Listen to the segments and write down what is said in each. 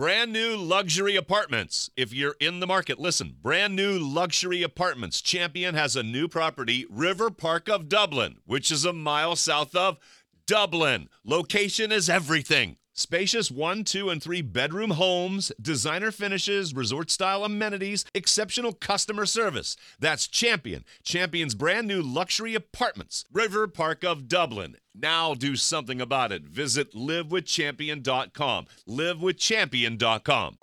Brand new luxury apartments. If you're in the market, listen. Brand new luxury apartments. Champion has a new property, River Park of Dublin, which is a mile south of Dublin. Location is everything. Spacious 1, 2, and 3 bedroom homes, designer finishes, resort-style amenities, exceptional customer service. That's Champion. Champion's brand new luxury apartments. River Park of Dublin. Now do something about it. Visit livewithchampion.com. livewithchampion.com.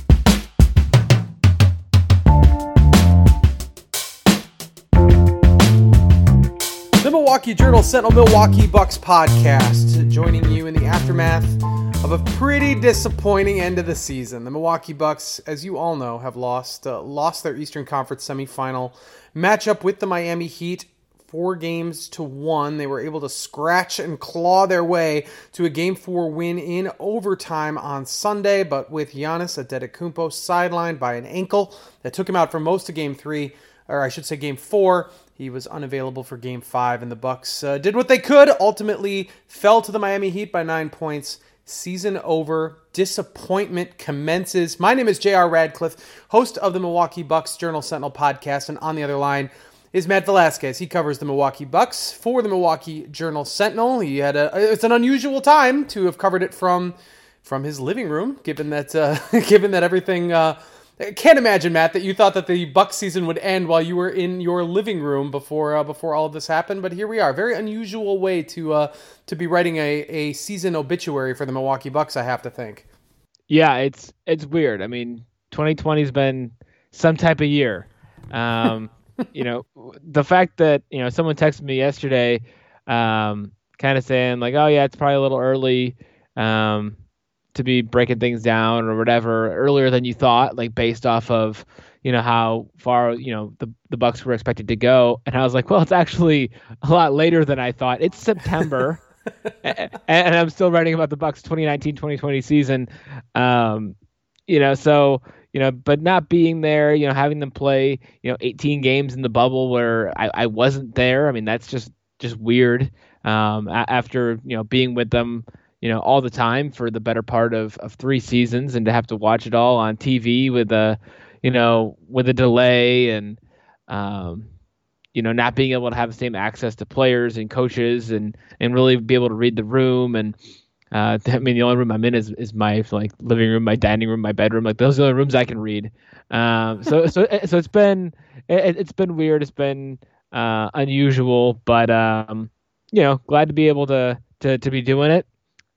The Milwaukee Journal Sentinel Milwaukee Bucks podcast, joining you in the aftermath of a pretty disappointing end of the season. The Milwaukee Bucks, as you all know, have lost their Eastern Conference semifinal matchup with the Miami Heat 4-1. They were able to scratch and claw their way to a Game 4 win in overtime on Sunday, but with Giannis Antetokounmpo sidelined by an ankle that took him out for most of Game 3, or I should say Game 4. He was unavailable for Game 5, and the Bucks did what they could, ultimately fell to the Miami Heat by 9 points. Season over. Disappointment commences. My name is J.R. Radcliffe, host of the Milwaukee Bucks Journal Sentinel podcast, and on the other line is Matt Velasquez. He covers the Milwaukee Bucks for the Milwaukee Journal Sentinel. It's an unusual time to have covered it from his living room, given that everything. I can't imagine, Matt, that you thought that the Bucks season would end while you were in your living room before all of this happened. But here we are. Very unusual way to be writing a season obituary for the Milwaukee Bucks, I have to think. Yeah, it's weird. I mean, 2020's been some type of year. The fact that, someone texted me yesterday kind of saying like, oh yeah, it's probably a little early to be breaking things down or whatever earlier than you thought, like based off of, how far, the Bucks were expected to go. And I was like, well, it's actually a lot later than I thought. It's September and I'm still writing about the Bucks 2019-2020 season. But not being there, having them play, 18 games in the bubble where I wasn't there. I mean, that's just weird. After, being with them, all the time for the better part of 3 seasons, and to have to watch it all on TV with a delay and, not being able to have the same access to players and coaches and really be able to read the room. And, the only room I'm in is my living room, my dining room, my bedroom. Like those are the only rooms I can read. So it's been weird. It's been, unusual, but, glad to be able to be doing it.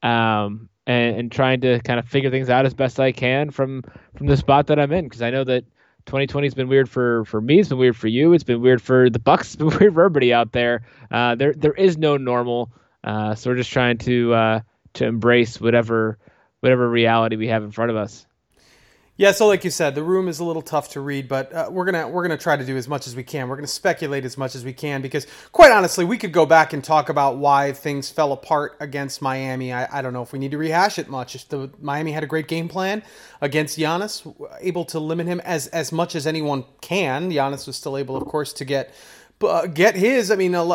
And trying to kind of figure things out as best I can from the spot that I'm in, because I know that 2020 has been weird for me. It's been weird for you. It's been weird for the Bucks. It's been weird for everybody out there. There is no normal. So we're just trying to embrace whatever reality we have in front of us. Yeah, so like you said, the room is a little tough to read, but we're gonna try to do as much as we can. We're gonna speculate as much as we can, because quite honestly, we could go back and talk about why things fell apart against Miami. I don't know if we need to rehash it much. Miami had a great game plan against Giannis, able to limit him as much as anyone can. Giannis was still able, of course, to get his,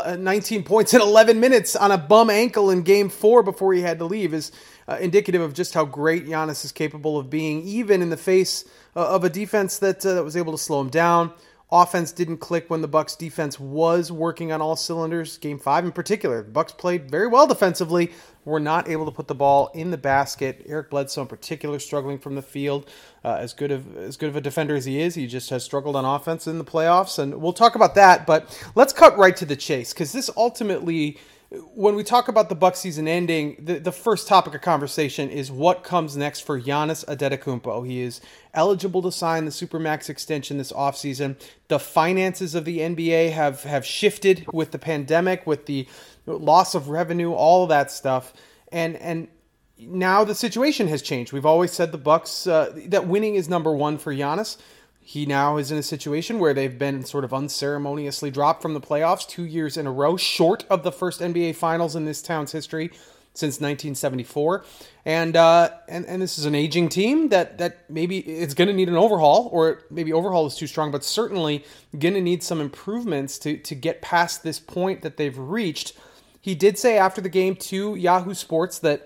19 points in 11 minutes on a bum ankle in Game 4 before he had to leave is indicative of just how great Giannis is capable of being, even in the face of a defense that was able to slow him down. Offense didn't click when the Bucks defense was working on all cylinders. Game 5 in particular, the Bucks played very well defensively, were not able to put the ball in the basket. Eric Bledsoe in particular struggling from the field. As good of a defender as he is, he just has struggled on offense in the playoffs, and we'll talk about that. But let's cut right to the chase, because this ultimately, when we talk about the Bucks season ending, the first topic of conversation is what comes next for Giannis Antetokounmpo. He is eligible to sign the Supermax extension this offseason. The finances of the NBA have shifted with the pandemic, with the loss of revenue, all of that stuff. And now the situation has changed. We've always said the Bucks, that winning is number one for Giannis. He now is in a situation where they've been sort of unceremoniously dropped from the playoffs 2 years in a row, short of the first NBA Finals in this town's history since 1974. And this is an aging team that maybe it's going to need an overhaul, or maybe overhaul is too strong, but certainly going to need some improvements to get past this point that they've reached. He did say after the game to Yahoo Sports that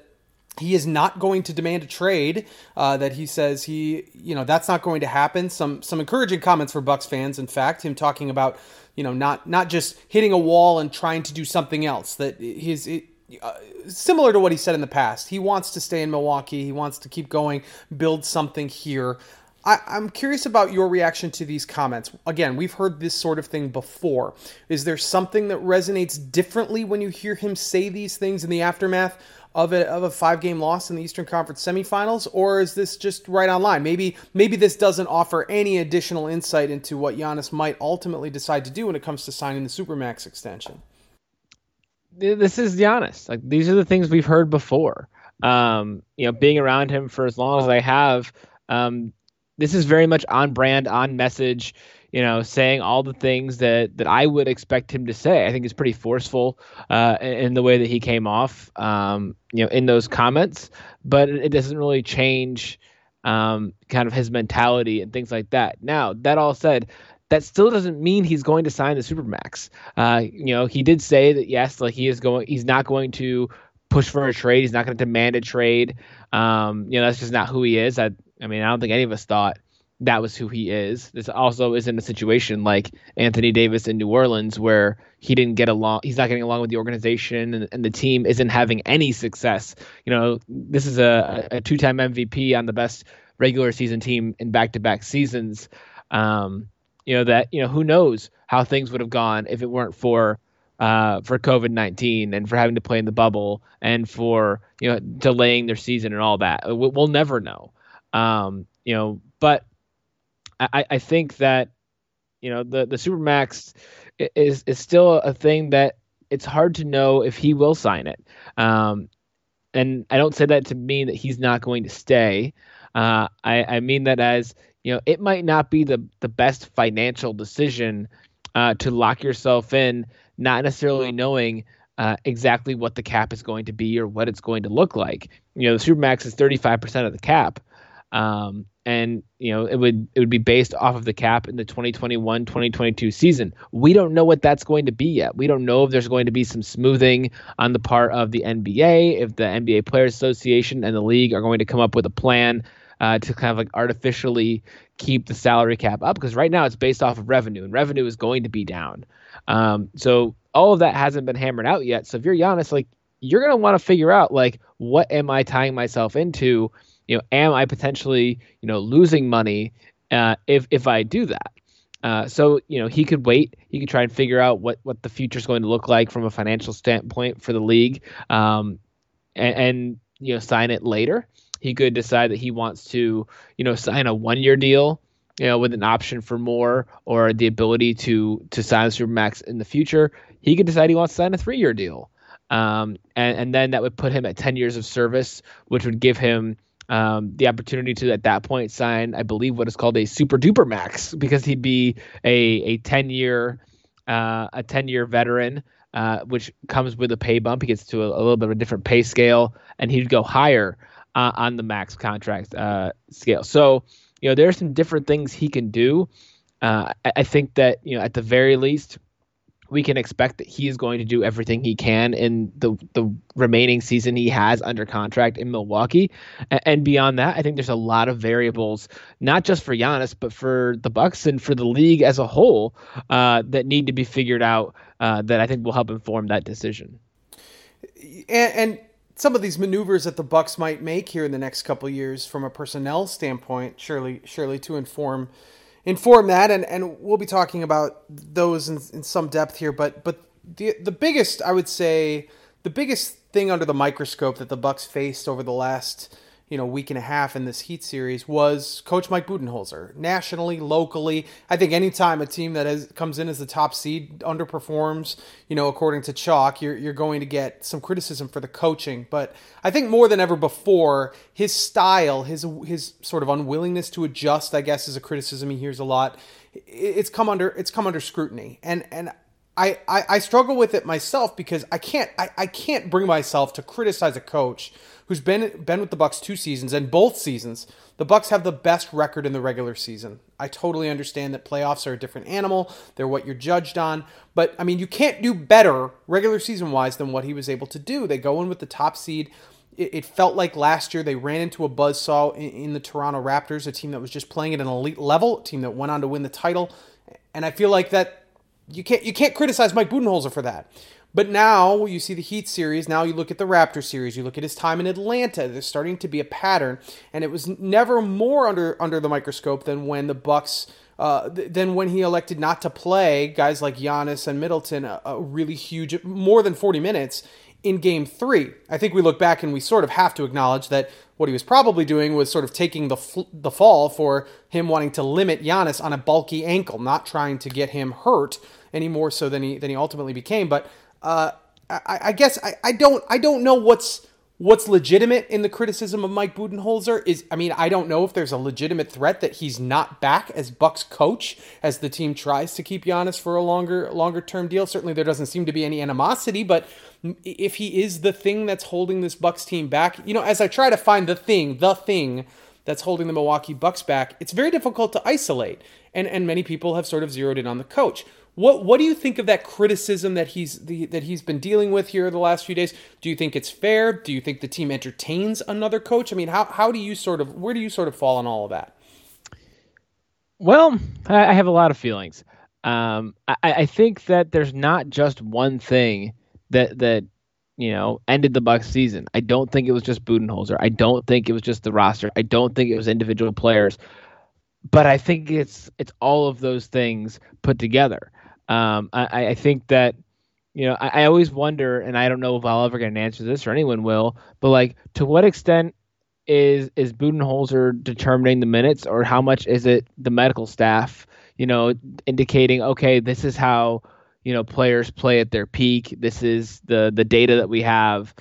He is not going to demand a trade. That he says that's not going to happen. Some encouraging comments for Bucks fans. In fact, him talking about not just hitting a wall and trying to do something else. That similar to what he said in the past. He wants to stay in Milwaukee. He wants to keep going, build something here. I'm curious about your reaction to these comments. Again, we've heard this sort of thing before. Is there something that resonates differently when you hear him say these things in the aftermath of a 5-game loss in the Eastern Conference semifinals, or is this just right on line? Maybe this doesn't offer any additional insight into what Giannis might ultimately decide to do when it comes to signing the Supermax extension. This is Giannis. Like, these are the things we've heard before. Being around him for as long as I have, this is very much on brand, on message, saying all the things that I would expect him to say. I think it's pretty forceful in the way that he came off, in those comments, but it doesn't really change kind of his mentality and things like that. Now, that all said, that still doesn't mean he's going to sign the Supermax. He did say that, yes, like he's not going to push for a trade. He's not going to demand a trade. That's just not who he is. I don't think any of us thought that was who he is. This also isn't a situation like Anthony Davis in New Orleans where he didn't get along. He's not getting along with the organization, and the team isn't having any success. This is a 2-time MVP on the best regular season team in back-to-back seasons. Who knows how things would have gone if it weren't for COVID-19 and for having to play in the bubble and for delaying their season and all that. We'll never know. But I think that the Supermax is still a thing that it's hard to know if he will sign it. And I don't say that to mean that he's not going to stay. I mean that as it might not be the best financial decision to lock yourself in, not necessarily knowing exactly what the cap is going to be or what it's going to look like. The Supermax is 35% of the cap. And it would be based off of the cap in the 2021-2022 season. We don't know what that's going to be yet. We don't know if there's going to be some smoothing on the part of the NBA, if the NBA Players Association and the league are going to come up with a plan to kind of like artificially keep the salary cap up, because right now it's based off of revenue, and revenue is going to be down. So all of that hasn't been hammered out yet. So if you're Giannis, like, you're going to want to figure out, like, what am I tying myself into? Am I potentially, losing money if I do that? So he could wait. He could try and figure out what the future is going to look like from a financial standpoint for the league, and sign it later. He could decide that he wants to, sign a 1-year deal, with an option for more, or the ability to sign the Supermax in the future. He could decide he wants to sign a 3-year deal. And then that would put him at 10 years of service, which would give him the opportunity to, at that point, sign, I believe, what is called a super duper max, because he'd be a 10-year veteran, which comes with a pay bump. He gets to a little bit of a different pay scale, and he'd go higher on the max contract scale. So, there are some different things he can do. I think that, at the very least, we can expect that he is going to do everything he can in the remaining season he has under contract in Milwaukee. And beyond that, I think there's a lot of variables, not just for Giannis, but for the Bucks and for the league as a whole, that need to be figured out, that I think will help inform that decision. And some of these maneuvers that the Bucks might make here in the next couple of years from a personnel standpoint, surely to inform that, and we'll be talking about those in some depth here. But the biggest, I would say, the biggest thing under the microscope that the Bucks faced over the last week and a half in this Heat series was Coach Mike Budenholzer. Nationally, locally, I think anytime a team that comes in as the top seed underperforms, according to Chalk, you're going to get some criticism for the coaching. But I think more than ever before, his style, his sort of unwillingness to adjust, I guess, is a criticism he hears a lot. It's come under scrutiny, and I struggle with it myself, because I can't bring myself to criticize a coach who's been with the Bucks 2 seasons, and both seasons the Bucks have the best record in the regular season. I totally understand that playoffs are a different animal. They're what you're judged on. But, you can't do better regular season-wise than what he was able to do. They go in with the top seed. it felt like last year they ran into a buzzsaw in the Toronto Raptors, a team that was just playing at an elite level, a team that went on to win the title. And I feel like that you can't criticize Mike Budenholzer for that. But now you see the Heat series. Now you look at the Raptor series. You look at his time in Atlanta. There's starting to be a pattern, and it was never more under the microscope than when the Bucks. Than when he elected not to play guys like Giannis and Middleton a really huge, more than 40 minutes in Game 3. I think we look back and we sort of have to acknowledge that what he was probably doing was sort of taking the fall for him wanting to limit Giannis on a bulky ankle, not trying to get him hurt any more so than he ultimately became. But I guess I don't know what's legitimate in the criticism of Mike Budenholzer. I don't know if there's a legitimate threat that he's not back as Bucks coach as the team tries to keep Giannis for a longer term deal. Certainly there doesn't seem to be any animosity, but if he is the thing that's holding this Bucks team back, as I try to find the thing that's holding the Milwaukee Bucks back, it's very difficult to isolate. And many people have sort of zeroed in on the coach. What do you think of that criticism that he's been dealing with here the last few days? Do you think it's fair? Do you think the team entertains another coach? I mean, where do you sort of fall on all of that? Well, I have a lot of feelings. I think that there's not just one thing that ended the Bucks season. I don't think it was just Budenholzer. I don't think it was just the roster. I don't think it was individual players. But I think it's all of those things put together. I think that, I always wonder, and I don't know if I'll ever get an answer to this or anyone will, but like, to what extent is Budenholzer determining the minutes, or how much is it the medical staff, indicating, okay, this is how, players play at their peak. This is the data that we have,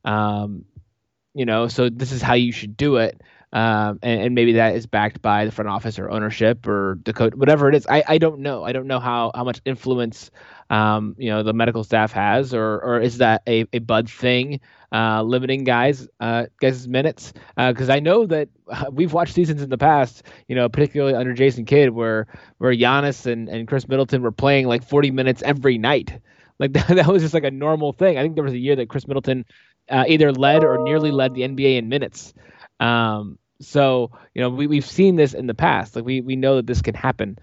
so this is how you should do it. And maybe that is backed by the front office or ownership or the coach, whatever it is. I don't know. I don't know how much influence, the medical staff has, or is that a Bud thing, limiting guys' minutes? Because I know that we've watched seasons in the past, particularly under Jason Kidd, where Giannis and Chris Middleton were playing like 40 minutes every night. Like that was just like a normal thing. I think there was a year that Chris Middleton either led or nearly led the NBA in minutes. So, we've seen this in the past. Like we know that this can happen.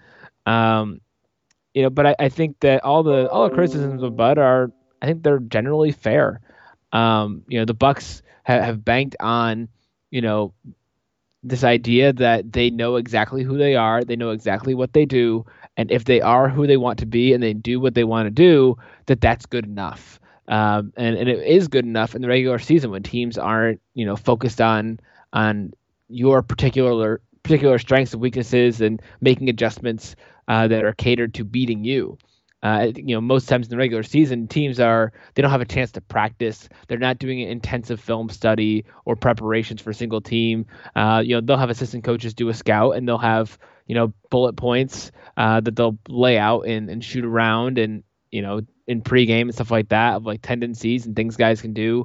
But I think that all the criticisms of Bud I think they're generally fair. The Bucks have banked on, this idea that they know exactly who they are. They know exactly what they do. And if they are who they want to be and they do what they want to do, that's good enough. And it is good enough in the regular season when teams aren't, focused on your particular strengths and weaknesses and making adjustments that are catered to beating you. Most times in the regular season, teams they don't have a chance to practice. They're not doing an intensive film study or preparations for a single team. They'll have assistant coaches do a scout, and they'll have, bullet points that they'll lay out and shoot around, and, in pregame and stuff like that, of like tendencies and things guys can do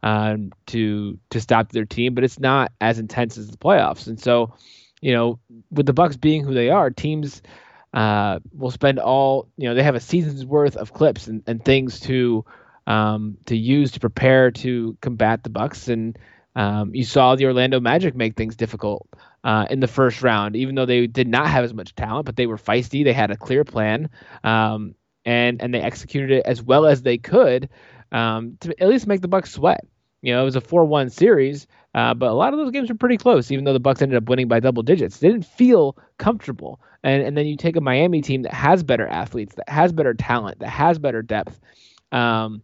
to stop their team, but it's not as intense as the playoffs. And so, with the Bucks being who they are, teams will spend they have a season's worth of clips and things to use to prepare to combat the Bucks. And you saw the Orlando Magic make things difficult in the first round, even though they did not have as much talent, but they were feisty. They had a clear plan, and they executed it as well as they could to at least make the Bucks sweat. It was a 4-1 series, but a lot of those games were pretty close, even though the Bucks ended up winning by double digits. They didn't feel comfortable. And then you take a Miami team that has better athletes, that has better talent, that has better depth, and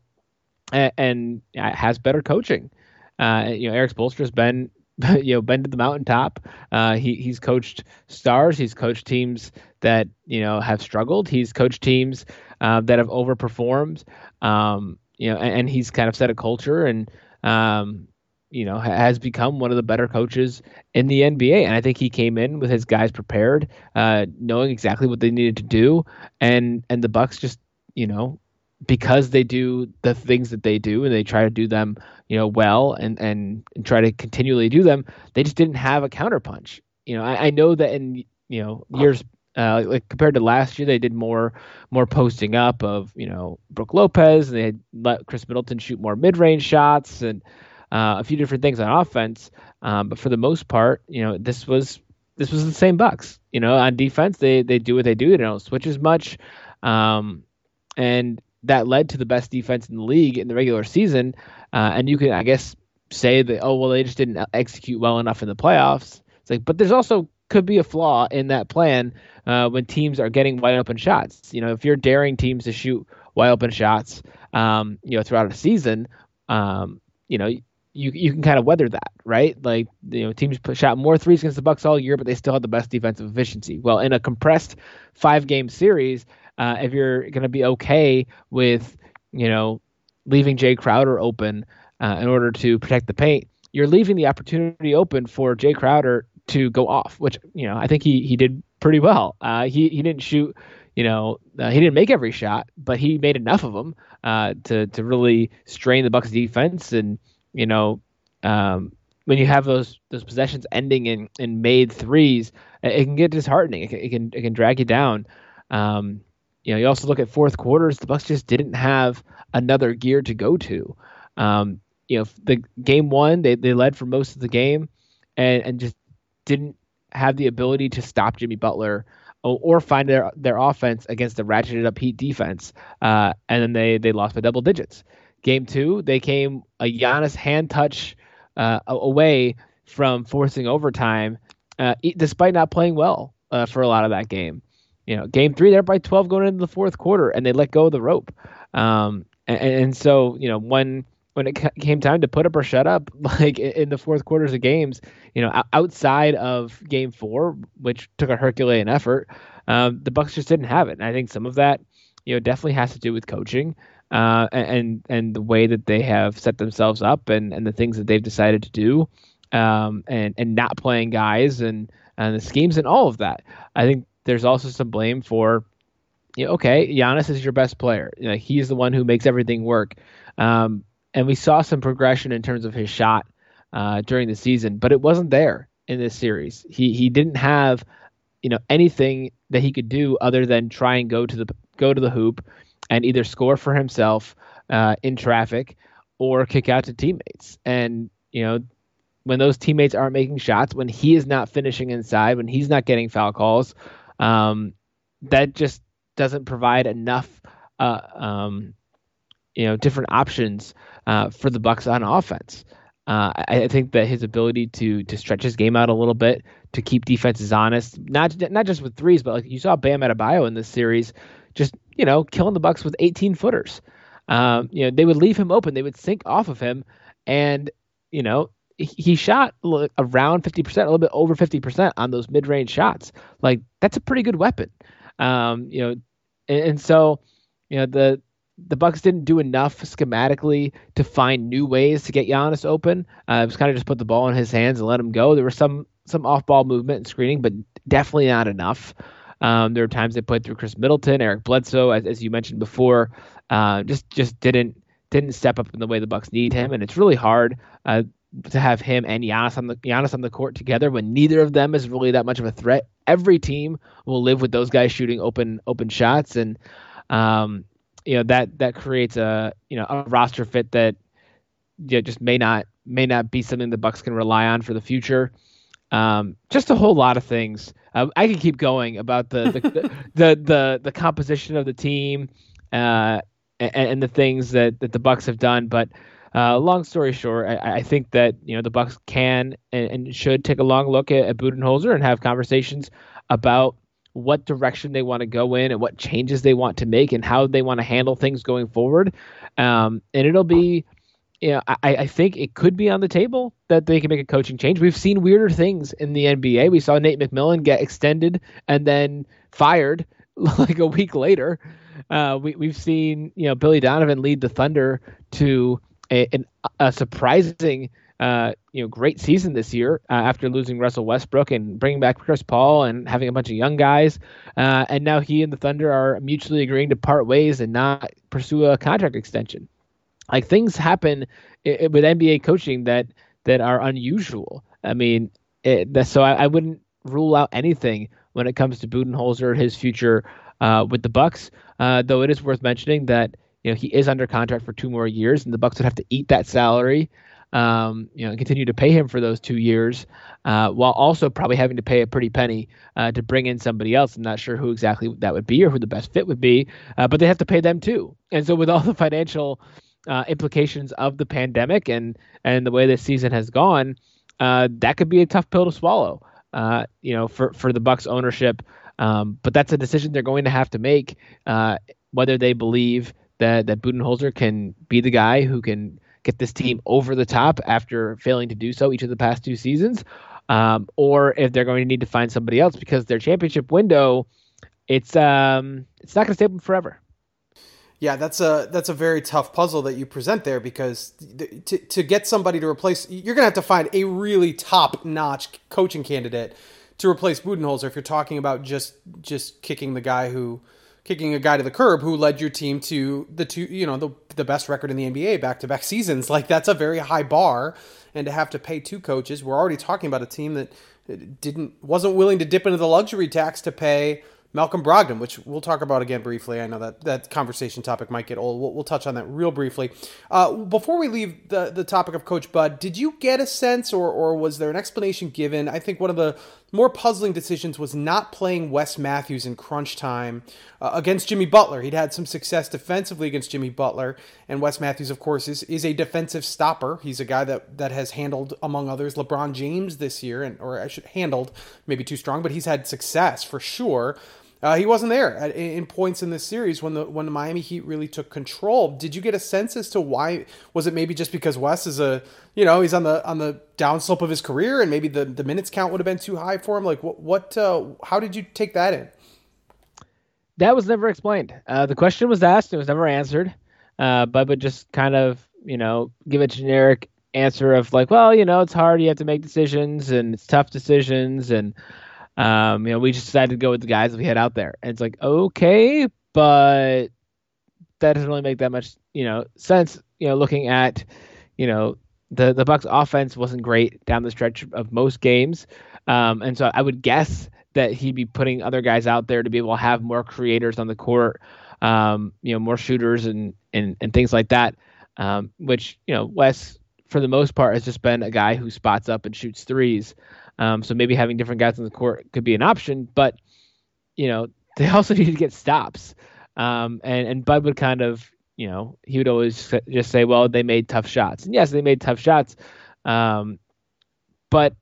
has better coaching. Erik Spoelstra's been to the mountaintop. He's coached stars. He's coached teams that have struggled. He's coached teams that have overperformed. And he's kind of set a culture and has become one of the better coaches in the NBA. And I think he came in with his guys prepared, knowing exactly what they needed to do. And the Bucks just, because they do the things that they do and they try to do them, well and try to continually do them, they just didn't have a counterpunch. I know that in, years like compared to last year, they did more posting up of, Brook Lopez, and they had let Chris Middleton shoot more mid-range shots, and a few different things on offense. But for the most part, this was the same Bucks. On defense, they do what they do. They don't switch as much, and that led to the best defense in the league in the regular season. And you can, I guess, say that, oh, well, they just didn't execute well enough in the playoffs. It's like, but there's also could be a flaw in that plan when teams are getting wide open shots. If you're daring teams to shoot wide open shots, throughout a season, you can kind of weather that, right? Like, teams shot more threes against the Bucks all year, but they still had the best defensive efficiency. Well, in a compressed 5-game series, if you're going to be okay with, leaving Jay Crowder open in order to protect the paint, you're leaving the opportunity open for Jay Crowder to go off, which, I think he did pretty well. He didn't shoot, he didn't make every shot, but he made enough of them to really strain the Bucks defense. And, when you have those possessions ending in made threes, it can get disheartening. It can drag you down. You also look at fourth quarters, the Bucks just didn't have another gear to go to. The game one, they led for most of the game and just didn't have the ability to stop Jimmy Butler or find their offense against the ratcheted up Heat defense. And then they lost by double digits. Game two, they came a Giannis hand touch away from forcing overtime, despite not playing well for a lot of that game. Game three, they're by 12 going into the fourth quarter, and they let go of the rope. And so, when it came time to put up or shut up, like in the fourth quarters of games, outside of game four, which took a Herculean effort, the Bucks just didn't have it. And I think some of that, definitely has to do with coaching and the way that they have set themselves up and the things that they've decided to do and not playing guys and the schemes and all of that. I think there's also some blame for, okay, Giannis is your best player. He's the one who makes everything work. And we saw some progression in terms of his shot during the season, but it wasn't there in this series. He didn't have, anything that he could do other than try and go to the hoop and either score for himself in traffic or kick out to teammates. And when those teammates aren't making shots, when he is not finishing inside, when he's not getting foul calls, that just doesn't provide enough different options for the Bucks on offense. I think that his ability to stretch his game out a little bit, to keep defenses honest, not just with threes, but like you saw Bam Adebayo in this series, just killing the Bucks with 18-footers. They would leave him open, they would sink off of him, and he shot around 50%, a little bit over 50% on those mid-range shots. Like, that's a pretty good weapon. And so the Bucks didn't do enough schematically to find new ways to get Giannis open. It was kind of just put the ball in his hands and let him go. There was some off-ball movement and screening, but definitely not enough. There were times they played through Chris Middleton, Eric Bledsoe, as you mentioned before, just didn't step up in the way the Bucks need him, and it's really hard to have him and Giannis on the court together when neither of them is really that much of a threat. Every team will live with those guys shooting open shots, and that creates a roster fit that just may not be something the Bucks can rely on for the future. Just a whole lot of things. I could keep going about the composition of the team and the things that the Bucks have done, but long story short, I think that the Bucks can and should take a long look at Budenholzer and have conversations about what direction they want to go in and what changes they want to make and how they want to handle things going forward. And it'll be, I think it could be on the table that they can make a coaching change. We've seen weirder things in the NBA. We saw Nate McMillan get extended and then fired like a week later. We've seen, Billy Donovan lead the Thunder to a surprising, great season this year after losing Russell Westbrook and bringing back Chris Paul and having a bunch of young guys. And now he and the Thunder are mutually agreeing to part ways and not pursue a contract extension. Like, things happen with NBA coaching that are unusual. I mean, so I wouldn't rule out anything when it comes to Budenholzer, his future with the Bucks. Though it is worth mentioning that he is under contract for 2 more years, and the Bucks would have to eat that salary continue to pay him for those 2 years, while also probably having to pay a pretty penny to bring in somebody else. I'm not sure who exactly that would be or who the best fit would be, but they have to pay them too. And so with all the financial implications of the pandemic and the way this season has gone, that could be a tough pill to swallow, for the Bucs ownership. But that's a decision they're going to have to make, whether they believe that Budenholzer can be the guy who can get this team over the top after failing to do so each of the past 2 seasons, or if they're going to need to find somebody else, because their championship window, it's not going to stay open forever. Yeah, that's a very tough puzzle that you present there, because to get somebody to replace, you're going to have to find a really top-notch coaching candidate to replace Budenholzer if you're talking about just kicking a guy to the curb who led your team to the best record in the NBA back-to-back seasons. Like, that's a very high bar, and to have to pay 2 coaches, we're already talking about a team that wasn't willing to dip into the luxury tax to pay Malcolm Brogdon, which we'll talk about again briefly. I know that conversation topic might get old. We'll touch on that real briefly. Before we leave the topic of Coach Bud, did you get a sense or was there an explanation given? I think one of the more puzzling decisions was not playing Wes Matthews in crunch time against Jimmy Butler. He'd had some success defensively against Jimmy Butler, and Wes Matthews, of course, is a defensive stopper. He's a guy that has handled, among others, LeBron James this year, handled, maybe too strong, but he's had success for sure. He wasn't there in points in this series when the Miami Heat really took control. Did you get a sense as to why? Was it maybe just because Wes is he's on the downslope of his career, and maybe the minutes count would have been too high for him? Like how did you take that in? That was never explained. The question was asked, it was never answered. Bud would just kind of give a generic answer of like, well, it's hard, you have to make decisions, and it's tough decisions, and we just decided to go with the guys that we had out there. And it's like, okay, but that doesn't really make that much, sense, looking at, the Bucs offense wasn't great down the stretch of most games. And so I would guess that he'd be putting other guys out there to be able to have more creators on the court, more shooters and things like that. Which, Wes, for the most part, has just been a guy who spots up and shoots threes. So maybe having different guys on the court could be an option, but they also need to get stops. And Bud would kind of, he would always just say, well, they made tough shots. And yes, they made tough shots. But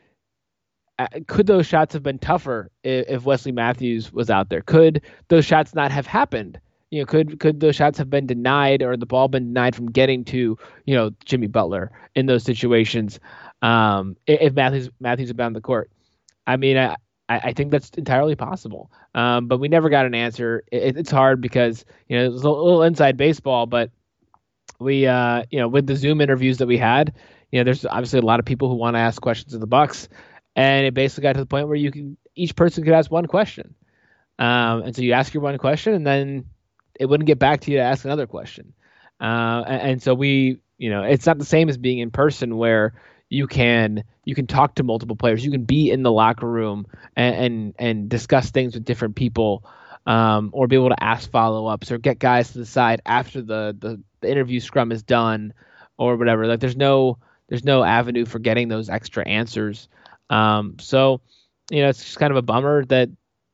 could those shots have been tougher if Wesley Matthews was out there? Could those shots not have happened? Could those shots have been denied, or the ball been denied from getting to, Jimmy Butler in those situations? If Matthews had been on the court, I mean, I think that's entirely possible. But we never got an answer. It's hard because, it was a little inside baseball, but we, with the Zoom interviews that we had, there's obviously a lot of people who want to ask questions of the Bucs, and it basically got to the point where each person could ask one question. And so you ask your one question, and then it wouldn't get back to you to ask another question. And so we, it's not the same as being in person where you can talk to multiple players. You can be in the locker room and discuss things with different people, or be able to ask follow-ups or get guys to the side after the interview scrum is done or whatever. Like there's no avenue for getting those extra answers. So, it's just kind of a bummer that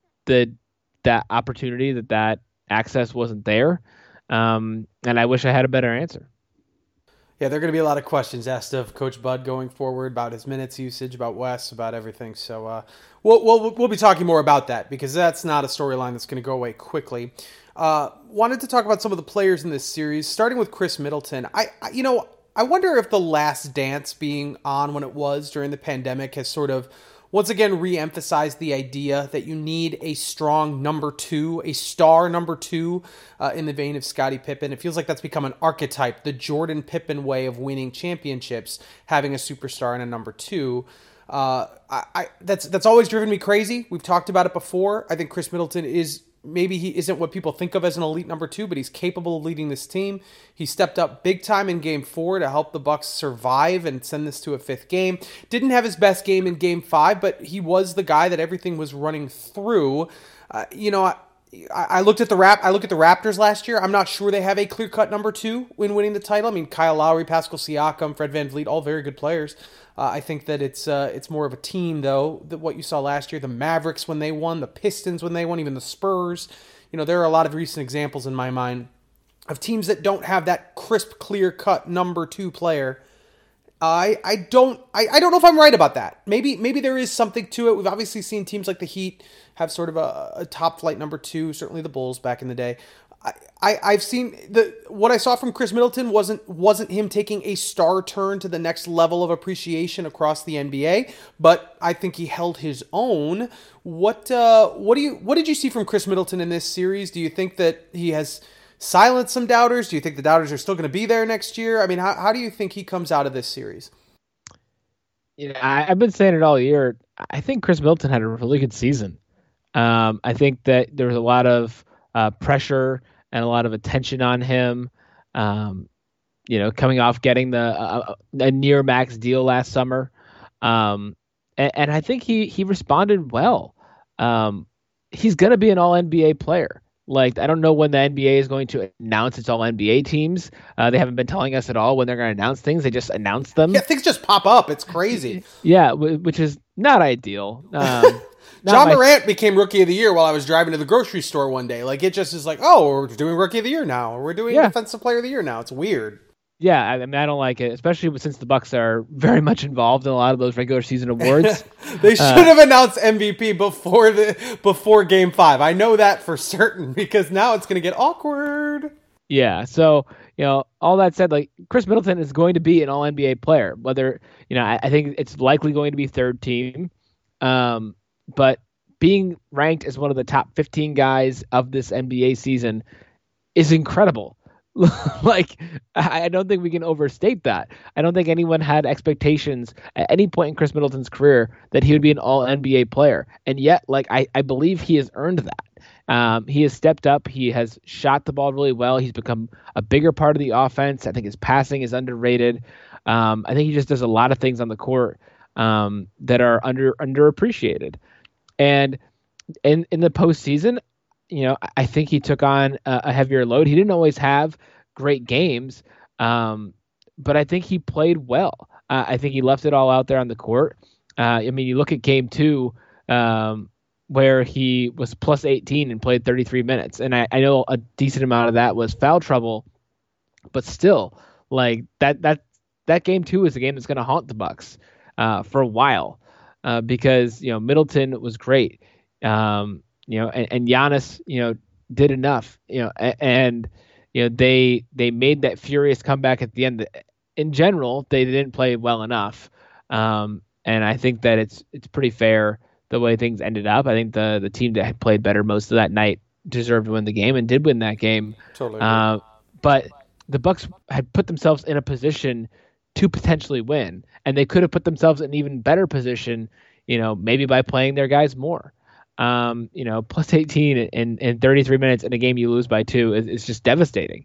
opportunity, that access wasn't there. And I wish I had a better answer. Yeah, there are going to be a lot of questions asked of Coach Bud going forward about his minutes usage, about Wes, about everything. So we'll be talking more about that, because that's not a storyline that's going to go away quickly. Wanted to talk about some of the players in this series, starting with Chris Middleton. I wonder if the Last Dance being on when it was during the pandemic has sort of once again re-emphasized the idea that you need a strong number two, a star number two, in the vein of Scottie Pippen. It feels like that's become an archetype, the Jordan Pippen way of winning championships, having a superstar and a number two. That's always driven me crazy. We've talked about it before. I think Chris Middleton maybe he isn't what people think of as an elite number two, but he's capable of leading this team. He stepped up big time in Game 4 to help the Bucs survive and send this to a 5th game. Didn't have his best game in Game 5, but he was the guy that everything was running through. I looked at the Raptors last year. I'm not sure they have a clear-cut number two when winning the title. I mean, Kyle Lowry, Pascal Siakam, Fred VanVleet, all very good players. I think that it's more of a team, though, that what you saw last year. The Mavericks when they won, the Pistons when they won, even the Spurs. There are a lot of recent examples in my mind of teams that don't have that crisp, clear-cut number two player. I don't know if I'm right about that. Maybe there is something to it. We've obviously seen teams like the Heat have sort of a top flight number two. Certainly the Bulls back in the day. I've seen what I saw from Chris Middleton wasn't him taking a star turn to the next level of appreciation across the NBA, but I think he held his own. What did you see from Chris Middleton in this series? Do you think that he has silence some doubters? Do you think the doubters are still going to be there next year? I mean, how do you think he comes out of this series? I've been saying it all year. I think Chris Middleton had a really good season. I think that there was a lot of pressure and a lot of attention on him. Coming off getting a near max deal last summer, and I think he responded well. He's going to be an All NBA player. Like, I don't know when the NBA is going to announce its All-NBA teams. They haven't been telling us at all when they're going to announce things. They just announce them. Yeah, things just pop up. It's crazy. Yeah, which is not ideal. John Morant became Rookie of the Year while I was driving to the grocery store one day. Like, it just is like, oh, we're doing Rookie of the Year now. Or we're doing Defensive Player of the Year now. It's weird. Yeah, I mean, I don't like it, especially since the Bucks are very much involved in a lot of those regular season awards. They should have announced MVP before Game 5. I know that for certain because now it's going to get awkward. Yeah, so all that said, like, Chris Middleton is going to be an All-NBA player. Whether I think it's likely going to be third team, but being ranked as one of the top 15 guys of this NBA season is incredible. Like, I don't think we can overstate that. I don't think anyone had expectations at any point in Chris Middleton's career that he would be an all NBA player. And yet, like, I believe he has earned that. He has stepped up. He has shot the ball really well. He's become a bigger part of the offense. I think his passing is underrated. I think he just does a lot of things on the court that are underappreciated. And in the postseason, I think he took on a heavier load. He didn't always have great games, but I think he played well. I think he left it all out there on the court. I mean, you look at Game 2, where he was plus 18 and played 33 minutes. And I know a decent amount of that was foul trouble, but still, like, that Game 2 is a game that's going to haunt the Bucks for a while because, Middleton was great. And Giannis, did enough, and they made that furious comeback at the end. In general, they didn't play well enough, and I think that it's pretty fair the way things ended up. I think the team that had played better most of that night deserved to win the game and did win that game. Totally. But the Bucks had put themselves in a position to potentially win, and they could have put themselves in an even better position, maybe by playing their guys more. Plus 18 in 33 minutes in a game you lose by 2 is just devastating.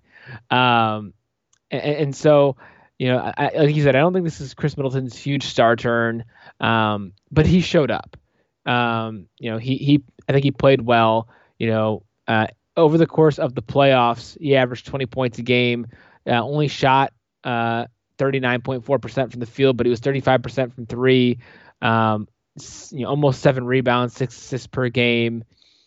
And so, like you said, I don't think this is Chris Middleton's huge star turn, but he showed up. I think he played well. Over the course of the playoffs, he averaged 20 points a game, only shot 39.4% from the field, but he was 35% from three. Almost 7 rebounds, 6 assists per game.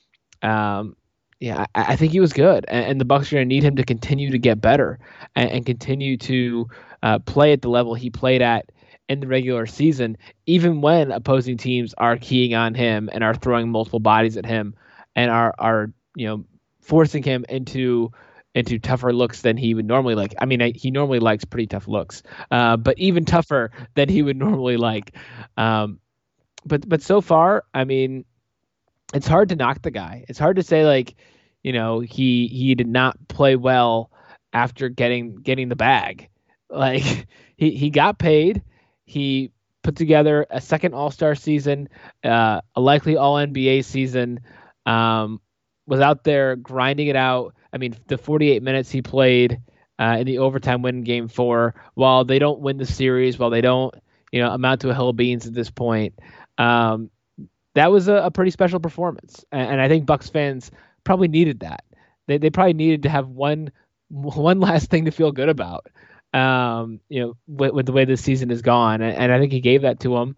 I think he was good, and the Bucks are going to need him to continue to get better and continue to play at the level he played at in the regular season, even when opposing teams are keying on him and are throwing multiple bodies at him and are forcing him into tougher looks than he would normally like. I mean, he normally likes pretty tough looks, but even tougher than he would normally like. But so far, I mean, it's hard to knock the guy. It's hard to say, like, he did not play well after getting the bag. Like, he got paid. He put together a second All-Star season, a likely All-NBA season, was out there grinding it out. I mean, the 48 minutes he played in the overtime win in Game 4, while they don't win the series, while they don't amount to a hill of beans at this point, that was a pretty special performance. And I think Bucks fans probably needed that. They probably needed to have one last thing to feel good about. With the way this season has gone, and I think he gave that to him.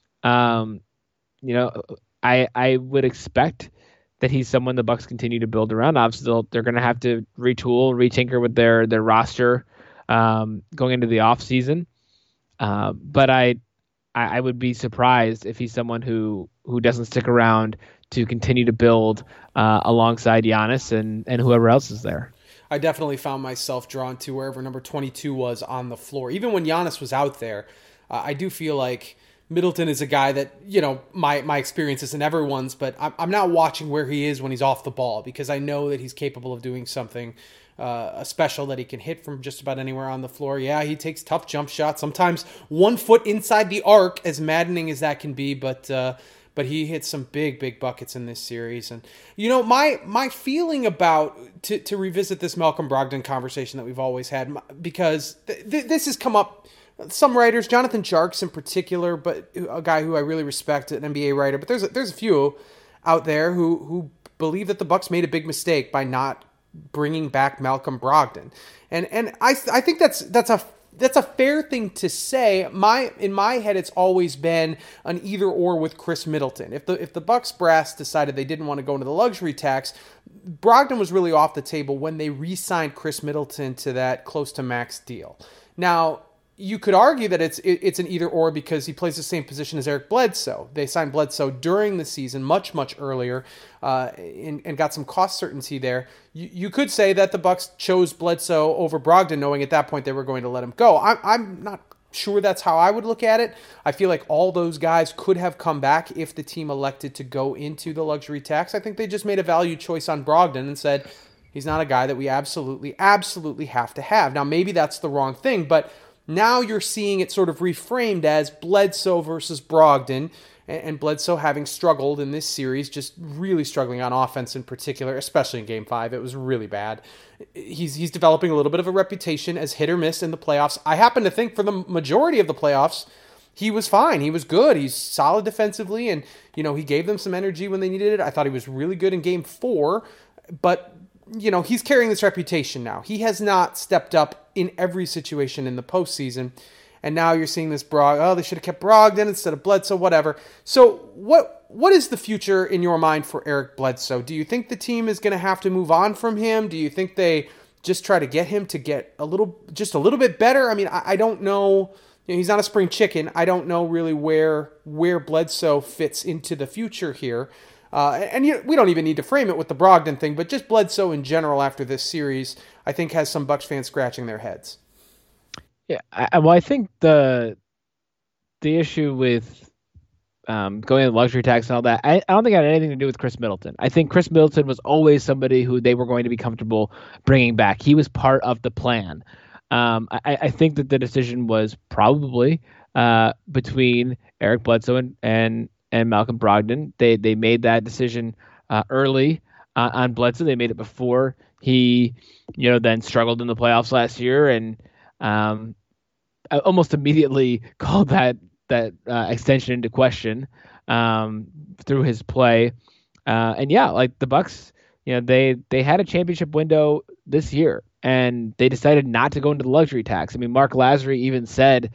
I would expect that he's someone the Bucks continue to build around. Obviously, they're going to have to retool, retinker with their roster going into the off season. But I would be surprised if he's someone who doesn't stick around to continue to build alongside Giannis and whoever else is there. I definitely found myself drawn to wherever number 22 was on the floor. Even when Giannis was out there, I do feel like Middleton is a guy that, my experience isn't everyone's, but I'm not watching where he is when he's off the ball, because I know that he's capable of doing something special, that he can hit from just about anywhere on the floor. Yeah, he takes tough jump shots, sometimes 1 foot inside the arc, as maddening as that can be, but he hits some big buckets in this series. And, my feeling about, to revisit this Malcolm Brogdon conversation that we've always had, because this has come up, some writers, Jonathan Tjarks in particular, but a guy who I really respect, an NBA writer, but there's a few out there who believe that the Bucks made a big mistake by not bringing back Malcolm Brogdon. And I think that's a fair thing to say. In my head, it's always been an either or with Chris Middleton. If the Bucks brass decided they didn't want to go into the luxury tax, Brogdon was really off the table when they re-signed Chris Middleton to that close to max deal. Now, you could argue that it's an either or because he plays the same position as Eric Bledsoe. They signed Bledsoe during the season, much earlier, and got some cost certainty there. You could say that the Bucks chose Bledsoe over Brogdon, knowing at that point they were going to let him go. I'm not sure that's how I would look at it. I feel like all those guys could have come back if the team elected to go into the luxury tax. I think they just made a value choice on Brogdon and said he's not a guy that we absolutely have to have. Now, maybe that's the wrong thing, but now you're seeing it sort of reframed as Bledsoe versus Brogdon, and Bledsoe having struggled in this series, just really struggling on offense in particular, especially in Game 5. It was really bad. He's developing a little bit of a reputation as hit or miss in the playoffs. I happen to think for the majority of the playoffs, he was fine. He was good. He's solid defensively, and he gave them some energy when they needed it. I thought he was really good in Game 4, but he's carrying this reputation now. He has not stepped up in every situation in the postseason. And now you're seeing this they should have kept Brogdon instead of Bledsoe, whatever. So what is the future in your mind for Eric Bledsoe? Do you think the team is going to have to move on from him? Do you think they just try to get him to get a little bit better? I mean, I don't know. He's not a spring chicken. I don't know really where Bledsoe fits into the future here. We don't even need to frame it with the Brogdon thing, but just Bledsoe in general after this series, I think has some Bucks fans scratching their heads. Yeah, I think the issue with going to the luxury tax and all that, I don't think it had anything to do with Chris Middleton. I think Chris Middleton was always somebody who they were going to be comfortable bringing back. He was part of the plan. I think that the decision was probably between Eric Bledsoe and Malcolm Brogdon. They made that decision early on Bledsoe. They made it before he, then struggled in the playoffs last year, and almost immediately called that extension into question through his play. Like the Bucks, they had a championship window this year, and they decided not to go into the luxury tax. I mean, Mark Lazary even said,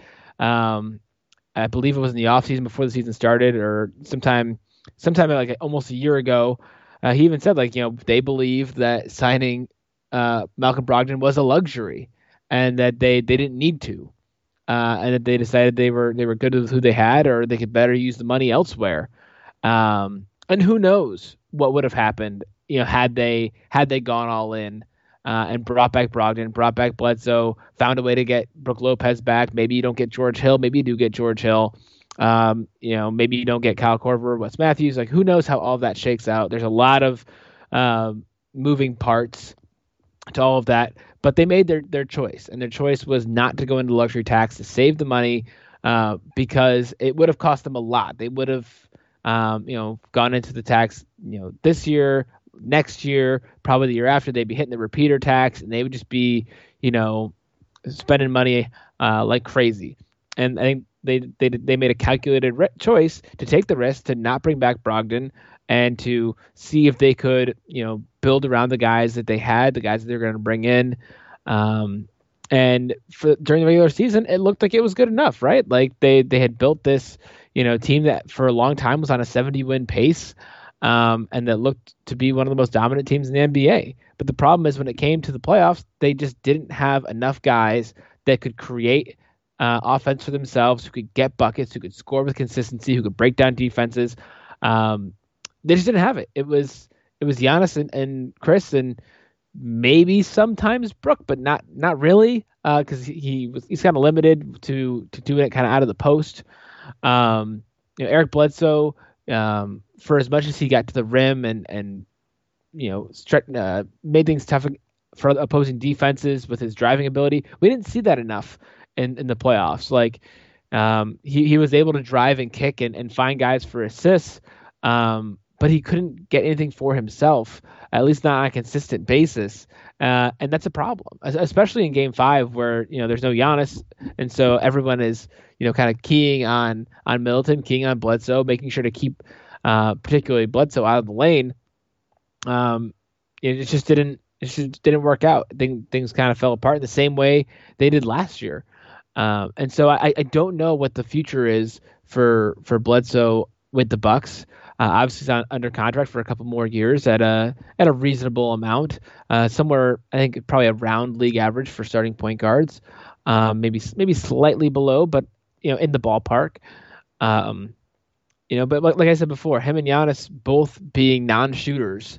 I believe it was in the offseason before the season started, or sometime like almost a year ago, he even said they believe that signing Malcolm Brogdon was a luxury, and that they didn't need to, and that they decided they were good with who they had, or they could better use the money elsewhere. And who knows what would have happened, had they gone all in and brought back Brogdon, brought back Bledsoe, found a way to get Brook Lopez back. Maybe you don't get George Hill. Maybe you do get George Hill. Maybe you don't get Kyle Korver or Wes Matthews. Like, who knows how all of that shakes out? There's a lot of moving parts to all of that. But they made their choice, and their choice was not to go into luxury tax, to save the money, because it would have cost them a lot. They would have, gone into the tax, this year, next year, probably the year after. They'd be hitting the repeater tax, and they would just be, spending money like crazy. And I think they made a calculated choice to take the risk to not bring back Brogdon and to see if they could, build around the guys that they had, the guys that they're going to bring in. And during the regular season, it looked like it was good enough, right? Like they had built this, team that for a long time was on a 70-win pace, and that looked to be one of the most dominant teams in the NBA. But the problem is when it came to the playoffs, they just didn't have enough guys that could create offense for themselves, who could get buckets, who could score with consistency, who could break down defenses. They just didn't have it. It was Giannis and Chris and maybe sometimes Brook, but not really, because he's kind of limited to doing it kind of out of the post. Eric Bledsoe, for as much as he got to the rim and made things tough for opposing defenses with his driving ability, we didn't see that enough in the playoffs. Like he was able to drive and kick and find guys for assists, but he couldn't get anything for himself, at least not on a consistent basis. And that's a problem, especially in Game 5 where, there's no Giannis. And so everyone is, kind of keying on Middleton, keying on Bledsoe, making sure to keep particularly Bledsoe out of the lane. It just didn't work out. Things kind of fell apart in the same way they did last year. And so I don't know what the future is for Bledsoe with the Bucks. Obviously, he's under contract for a couple more years at a reasonable amount, somewhere I think probably around league average for starting point guards, maybe slightly below, but in the ballpark. But like I said before, him and Giannis both being non-shooters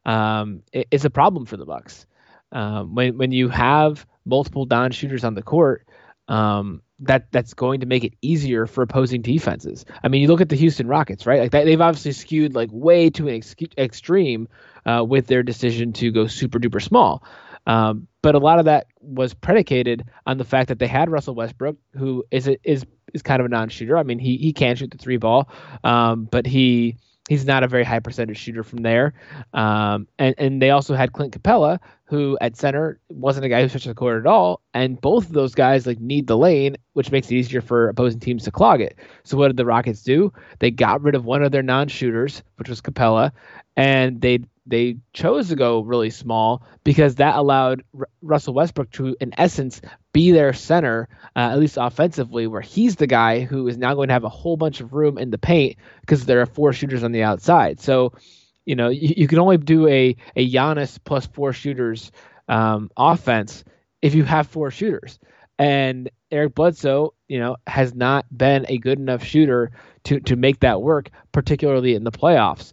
is a problem for the Bucks. When you have multiple non-shooters on the court, that's going to make it easier for opposing defenses. I mean, you look at the Houston Rockets, right? Like they've obviously skewed like way to an extreme with their decision to go super duper small. But a lot of that was predicated on the fact that they had Russell Westbrook, who is kind of a non-shooter. I mean, he can shoot the 3-ball, but he's not a very high percentage shooter from there. And they also had Clint Capella, who at center wasn't a guy who stretched the court at all. And both of those guys need the lane, which makes it easier for opposing teams to clog it. So what did the Rockets do? They got rid of one of their non-shooters, which was Capella, and they chose to go really small because that allowed Russell Westbrook to, in essence, be their center, at least offensively, where he's the guy who is now going to have a whole bunch of room in the paint because there are 4 shooters on the outside. So, you can only do a Giannis plus 4 shooters offense if you have 4 shooters. And Eric Bledsoe, has not been a good enough shooter to make that work, particularly in the playoffs.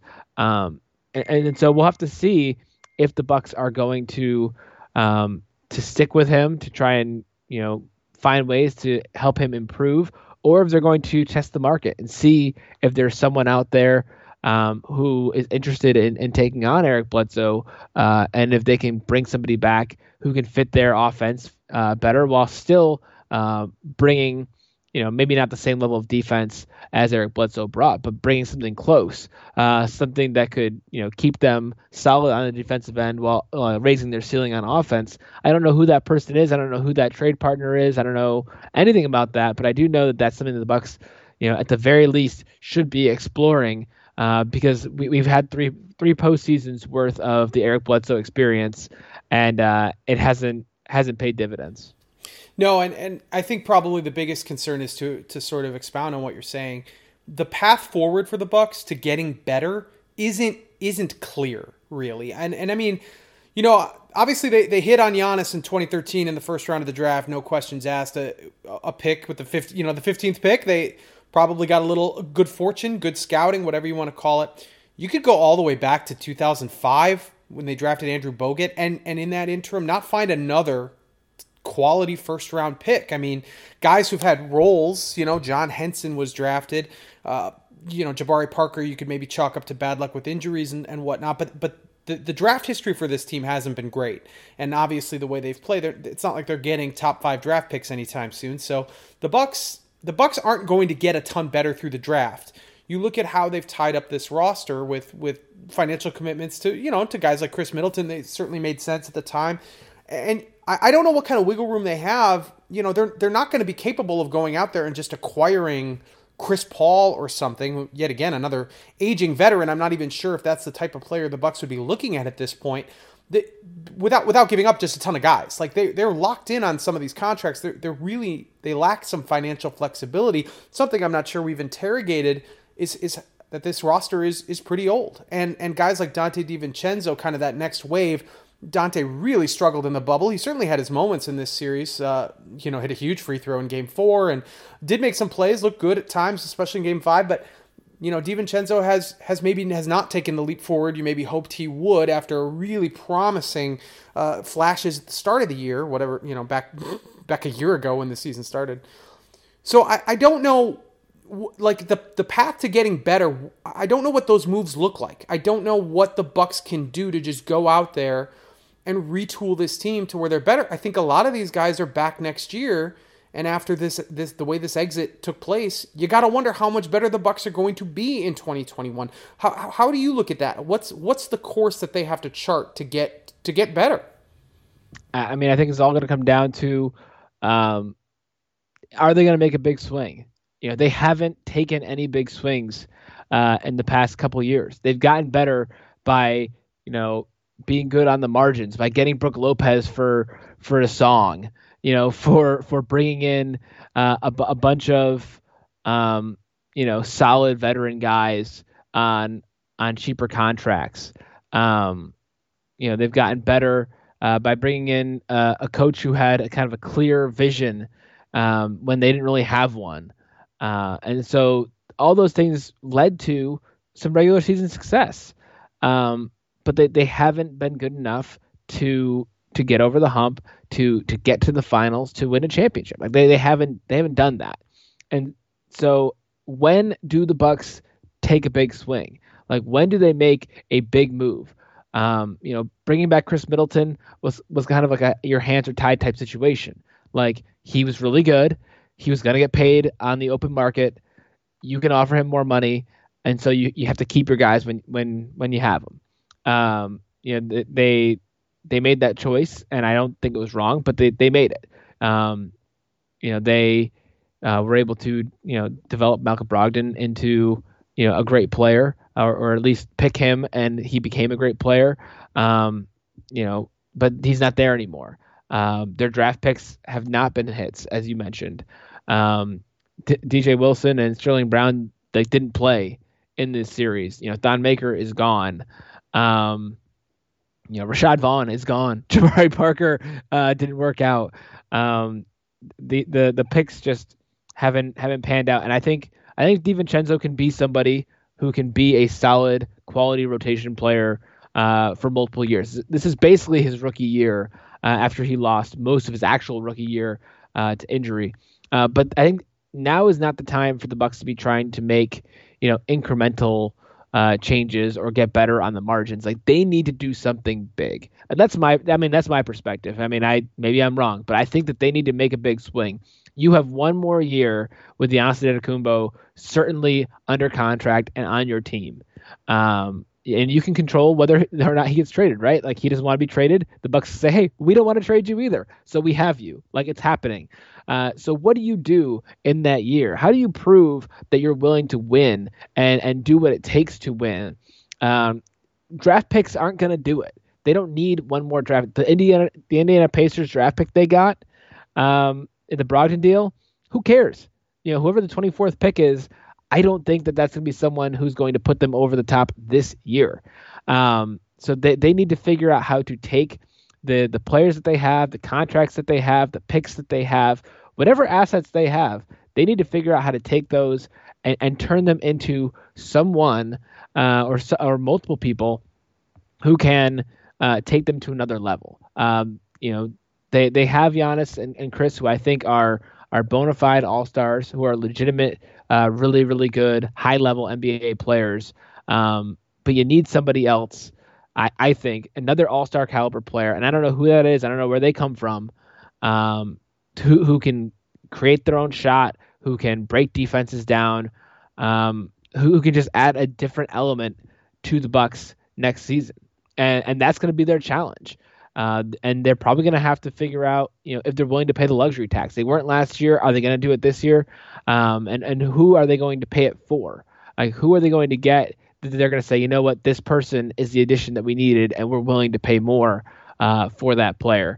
And so we'll have to see if the Bucks are going to stick with him to try and find ways to help him improve, or if they're going to test the market and see if there's someone out there who is interested in taking on Eric Bledsoe, and if they can bring somebody back who can fit their offense better while still bringing, maybe not the same level of defense as Eric Bledsoe brought, but bringing something close, something that could, keep them solid on the defensive end while raising their ceiling on offense. I don't know who that person is. I don't know who that trade partner is. I don't know anything about that, but I do know that that's something that the Bucks, at the very least should be exploring, because we've had three postseasons worth of the Eric Bledsoe experience, and it hasn't paid dividends. No, and I think probably the biggest concern is to sort of expound on what you're saying. The path forward for the Bucks to getting better isn't clear, really. And I mean, obviously they hit on Giannis in 2013 in the first round of the draft, no questions asked. A pick with the 15th pick, they probably got a little good fortune, good scouting, whatever you want to call it. You could go all the way back to 2005 when they drafted Andrew Bogut, and in that interim, not find another quality first round pick. I mean, guys who've had roles, John Henson was drafted, Jabari Parker, you could maybe chalk up to bad luck with injuries and whatnot, but the draft history for this team hasn't been great. And obviously the way they've played, it's not like they're getting top 5 draft picks anytime soon. So the Bucks aren't going to get a ton better through the draft. You look at how they've tied up this roster with financial commitments to guys like Chris Middleton. They certainly made sense at the time. And I don't know what kind of wiggle room they have they're not going to be capable of going out there and just acquiring Chris Paul or something. Yet again, another aging veteran. I'm not even sure if that's the type of player the Bucks would be looking at this point. Without giving up just a ton of guys, like they're locked in on some of these contracts. They lack some financial flexibility. Something I'm not sure we've interrogated is that this roster is pretty old, and guys like Dante DiVincenzo, kind of that next wave. Dante really struggled in the bubble. He certainly had his moments in this series. Hit a huge free throw in Game 4 and did make some plays, look good at times, especially in Game 5. But DiVincenzo has not taken the leap forward you maybe hoped he would after a really promising flashes at the start of the year, whatever, back a year ago when the season started. So I don't know, like the path to getting better. I don't know what those moves look like. I don't know what the Bucks can do to just go out there and retool this team to where they're better. I think a lot of these guys are back next year. And after the way this exit took place, you got to wonder how much better the Bucks are going to be in 2021. How do you look at that? What's the course that they have to chart to get better? I mean, I think it's all going to come down to, are they going to make a big swing? They haven't taken any big swings in the past couple of years. They've gotten better by, being good on the margins, by getting Brook Lopez for a song, for bringing in a bunch of, solid veteran guys on cheaper contracts. They've gotten better by bringing in a coach who had a kind of a clear vision when they didn't really have one. And so all those things led to some regular season success. But they haven't been good enough to get over the hump, to get to the finals, to win a championship. Like they haven't done that. And so when do the Bucks take a big swing? Like when do they make a big move? Bringing back Chris Middleton was kind of like a your hands are tied type situation. Like he was really good. He was going to get paid on the open market. You can offer him more money. And so you have to keep your guys when you have them. They made that choice, and I don't think it was wrong, but they made it. They were able to develop Malcolm Brogdon into a great player, or at least pick him, and he became a great player. But he's not there anymore. Their draft picks have not been hits, as you mentioned. DJ Wilson and Sterling Brown didn't play in this series. Thon Maker is gone. Rashad Vaughn is gone. Jabari Parker didn't work out. The picks just haven't panned out. And I think DiVincenzo can be somebody who can be a solid quality rotation player for multiple years. This is basically his rookie year after he lost most of his actual rookie year to injury. But I think now is not the time for the Bucks to be trying to make incremental changes or get better on the margins. Like they need to do something big. And that's my perspective. Maybe I'm wrong, but I think that they need to make a big swing. You have one more year with Giannis Antetokounmpo certainly under contract and on your team. And you can control whether or not he gets traded, right? Like he doesn't want to be traded. The Bucks say, hey, we don't want to trade you either. So we have you. Like it's happening. So what do you do in that year? How do you prove that you're willing to win and do what it takes to win? Draft picks aren't going to do it. They don't need one more draft. The Indiana Pacers draft pick they got in the Brogdon deal, who cares? Whoever the 24th pick is, I don't think that that's going to be someone who's going to put them over the top this year. So they need to figure out how to take the players that they have, the contracts that they have, the picks that they have, whatever assets they have, they need to figure out how to take those and turn them into someone or multiple people who can take them to another level. They have Giannis and Chris, who I think are bona fide all-stars, who are legitimate, really, really good, high-level NBA players. But you need somebody else, I think, another all-star caliber player, and I don't know who that is. I don't know where they come from, who can create their own shot, who can break defenses down, who can just add a different element to the Bucks next season. And that's going to be their challenge. And they're probably going to have to figure out, if they're willing to pay the luxury tax. They weren't last year. Are they going to do it this year? And who are they going to pay it for? Like, who are they going to get that they're going to say, you know what, this person is the addition that we needed, and we're willing to pay more for that player.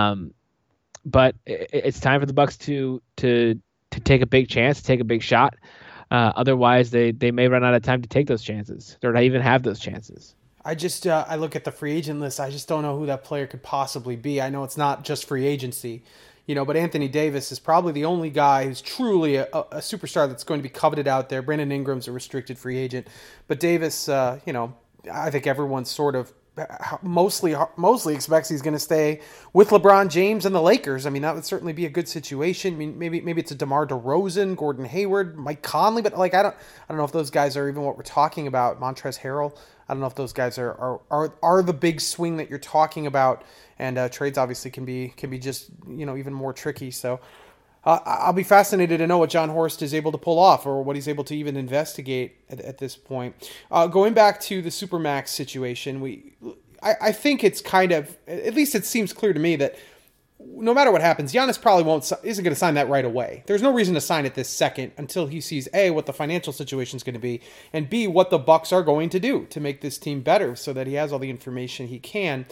But it's time for the Bucks to take a big chance, take a big shot. Otherwise, they may run out of time to take those chances, or not even have those chances. I just I look at the free agent list. I just don't know who that player could possibly be. I know it's not just free agency, but Anthony Davis is probably the only guy who's truly a superstar that's going to be coveted out there. Brandon Ingram's a restricted free agent, but Davis, I think everyone's sort of mostly expects he's going to stay with LeBron James and the Lakers. I mean, that would certainly be a good situation. I mean, maybe it's a DeMar DeRozan, Gordon Hayward, Mike Conley, but like I don't know if those guys are even what we're talking about. Montrezl Harrell. I don't know if those guys are the big swing that you're talking about, and trades obviously can be just even more tricky. So I'll be fascinated to know what John Horst is able to pull off, or what he's able to even investigate at this point. Going back to the Supermax situation, I think it's kind of, at least it seems clear to me that no matter what happens, Giannis probably isn't going to sign that right away. There's no reason to sign it this second until he sees A, what the financial situation is going to be, and B, what the Bucks are going to do to make this team better, so that he has all the information he can.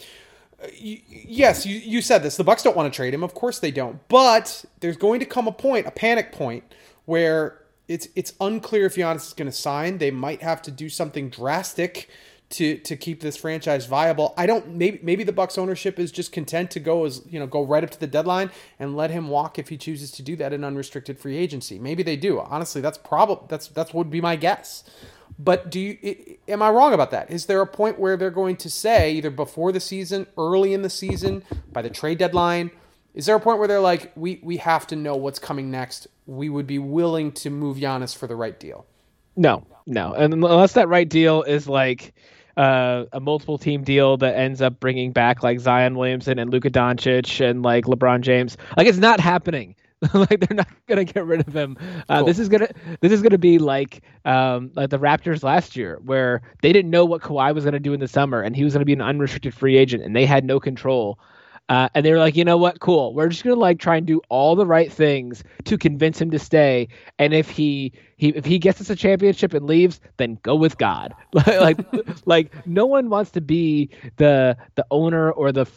Yes, you said this. The Bucks don't want to trade him. Of course they don't. But there's going to come a panic point, where it's unclear if Giannis is going to sign. They might have to do something drastic to keep this franchise viable. Maybe the Bucks ownership is just content to go right up to the deadline and let him walk if he chooses to do that in unrestricted free agency. Maybe they do. Honestly, that's what would be my guess. But am I wrong about that? Is there a point where they're going to say, either before the season, early in the season, by the trade deadline, is there a point where they're like, we have to know what's coming next? We would be willing to move Giannis for the right deal? No. And unless that right deal is like a multiple team deal that ends up bringing back like Zion Williamson and Luka Doncic and like LeBron James, like, it's not happening. Like, they're not gonna get rid of him. Cool. This is gonna be like the Raptors last year, where they didn't know what Kawhi was gonna do in the summer, and he was gonna be an unrestricted free agent, and they had no control. And they were like, you know what, cool. We're just gonna try and do all the right things to convince him to stay. And if he gets us a championship and leaves, then go with God. like no one wants to be the owner or the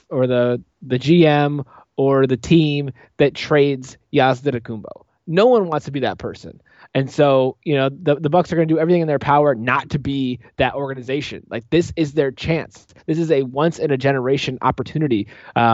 GM or the team that trades Giannis Antetokounmpo. No one wants to be that person. And so, the Bucks are going to do everything in their power not to be that organization. Like, this is their chance. This is a once in a generation opportunity.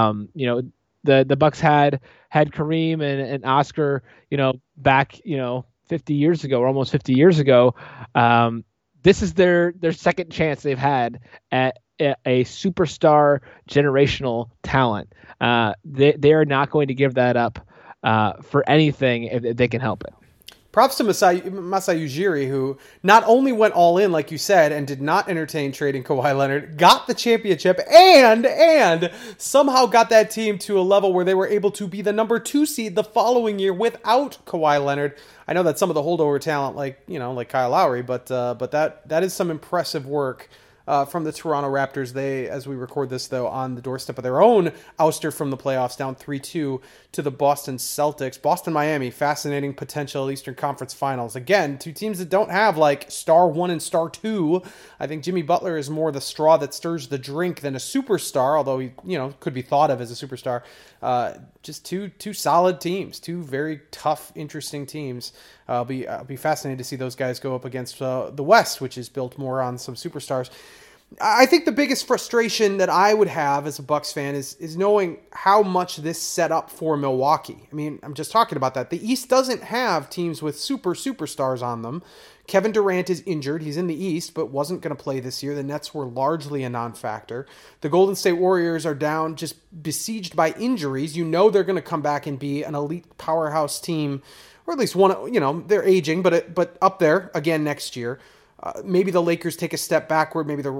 The Bucks had Kareem and Oscar, back, 50 years ago, or almost 50 years ago. This is their second chance they've had at a superstar generational talent. They are not going to give that up for anything if they can help it. Props to Masai Ujiri, who not only went all in, like you said, and did not entertain trading Kawhi Leonard, got the championship, and somehow got that team to a level where they were able to be the number 2 seed the following year without Kawhi Leonard. I know that some of the holdover talent, like Kyle Lowry, but that is some impressive work from the Toronto Raptors. They, as we record this, though, on the doorstep of their own ouster from the playoffs, down 3-2 to the Boston Celtics. Boston-Miami, fascinating potential Eastern Conference Finals. Again, two teams that don't have, like, star 1 and star 2. I think Jimmy Butler is more the straw that stirs the drink than a superstar, although he, could be thought of as a superstar. Just two solid teams, two very tough, interesting teams. I'll be fascinated to see those guys go up against the West, which is built more on some superstars. I think the biggest frustration that I would have as a Bucks fan is knowing how much this set up for Milwaukee. I mean, I'm just talking about that. The East doesn't have teams with superstars on them. Kevin Durant is injured. He's in the East, but wasn't going to play this year. The Nets were largely a non-factor. The Golden State Warriors are down, just besieged by injuries. They're going to come back and be an elite powerhouse team, or at least one. They're aging, but up there again next year. Maybe the Lakers take a step backward. Maybe the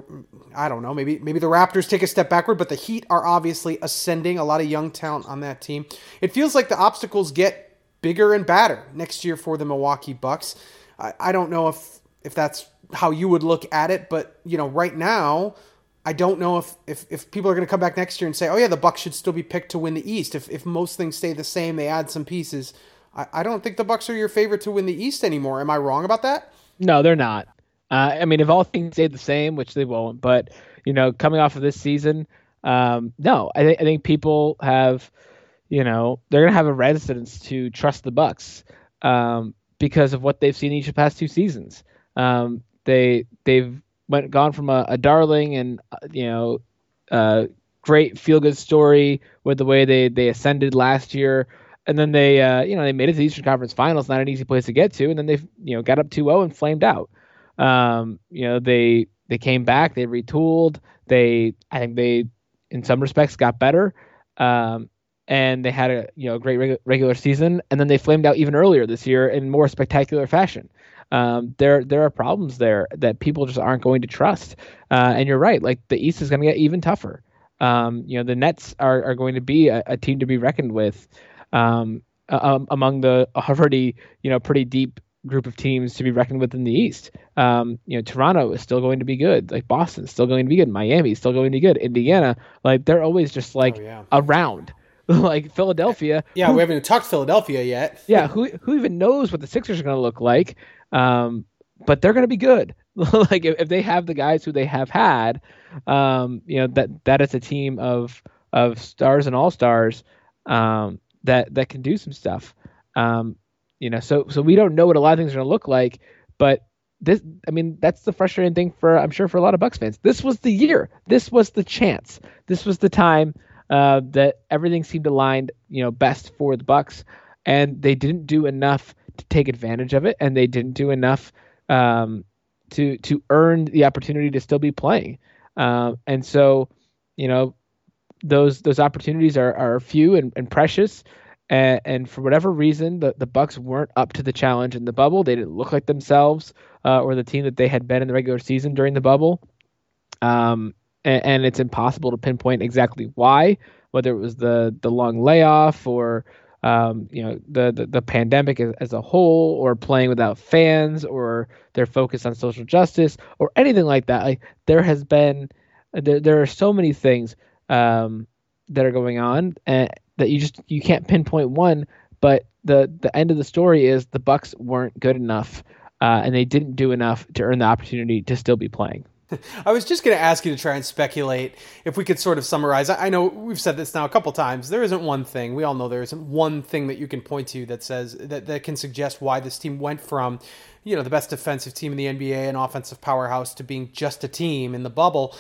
Raptors take a step backward, but the Heat are obviously ascending. A lot of young talent on that team. It feels like the obstacles get bigger and badder next year for the Milwaukee Bucks. I don't know if that's how you would look at it, but right now, I don't know if people are going to come back next year and say, oh yeah, the Bucks should still be picked to win the East. If most things stay the same, they add some pieces. I don't think the Bucks are your favorite to win the East anymore. Am I wrong about that? No, they're not. I mean, if all things stay the same, which they won't, but coming off of this season, no, I think people have, they're going to have a reticence to trust the Bucks because of what they've seen each of the past two seasons. They've gone from a darling and great feel good story with the way they ascended last year, and then they made it to the Eastern Conference Finals, not an easy place to get to, and then they got up 2-0 and flamed out. They came back, they retooled, I think they in some respects got better, and they had a great regular season, and then they flamed out even earlier this year in more spectacular fashion. There are problems there that people just aren't going to trust. And you're right, like the East is going to get even tougher. The Nets are going to be a team to be reckoned with among the already, pretty deep group of teams to be reckoned with in the East. Toronto is still going to be good. Like Boston's still going to be good. Miami is still going to be good. Indiana, like they're always just around. Like Philadelphia. Yeah, we haven't even talked Philadelphia yet. Yeah, who even knows what the Sixers are going to look like? But they're going to be good. Like if they have the guys who they have had, that is a team of stars and all stars that can do some stuff. So we don't know what a lot of things are going to look like, but that's the frustrating thing I'm sure for a lot of Bucks fans. This was the year. This was the chance. This was the time that everything seemed aligned, best for the Bucks, and they didn't do enough to take advantage of it, and they didn't do enough to earn the opportunity to still be playing. And so, those opportunities are few and precious. And for whatever reason, the Bucks weren't up to the challenge in the bubble. They didn't look like themselves or the team that they had been in the regular season during the bubble. And it's impossible to pinpoint exactly why, whether it was the long layoff or the pandemic as a whole, or playing without fans, or their focus on social justice, or anything like that. Like there are so many things that are going on that you can't pinpoint one. But the end of the story is the Bucks weren't good enough, and they didn't do enough to earn the opportunity to still be playing. I was just going to ask you to try and speculate if we could sort of summarize. I know we've said this now a couple times. There isn't one thing. We all know there isn't one thing that you can point to that says that can suggest why this team went from, the best defensive team in the NBA and offensive powerhouse to being just a team in the bubble.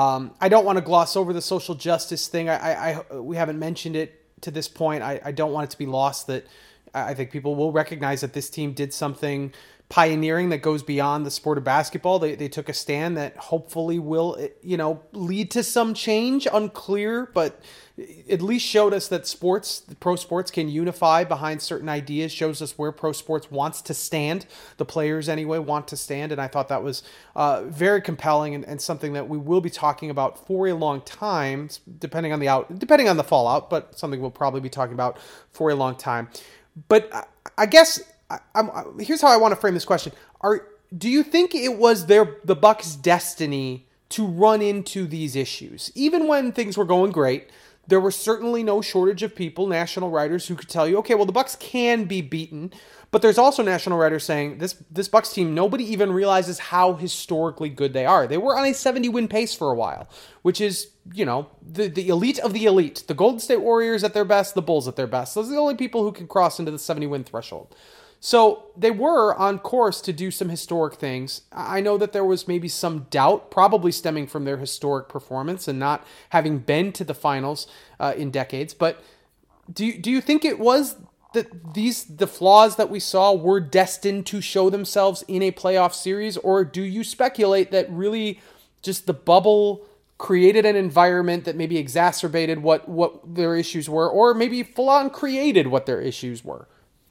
I don't want to gloss over the social justice thing. We haven't mentioned it to this point. I don't want it to be lost that I think people will recognize that this team did something pioneering that goes beyond the sport of basketball. They took a stand that hopefully will, lead to some change. Unclear, but at least showed us that pro sports can unify behind certain ideas, shows us where pro sports wants to stand. The players anyway want to stand. And I thought that was very compelling and something that we will be talking about for a long time, depending on the fallout, but something we'll probably be talking about for a long time. But I guess here's how I want to frame this question. Do you think it was the Bucks' destiny to run into these issues? Even when things were going great, there were certainly no shortage of people, national writers, who could tell you, okay, well, the Bucks can be beaten. But there's also national writers saying this Bucks team, nobody even realizes how historically good they are. They were on a 70-win pace for a while, which is, the elite of the elite. The Golden State Warriors at their best, the Bulls at their best. Those are the only people who can cross into the 70-win threshold. So they were on course to do some historic things. I know that there was maybe some doubt, probably stemming from their historic performance and not having been to the finals in decades. But do you think it was that the flaws that we saw were destined to show themselves in a playoff series? Or do you speculate that really just the bubble created an environment that maybe exacerbated what their issues were, or maybe full on created what their issues were?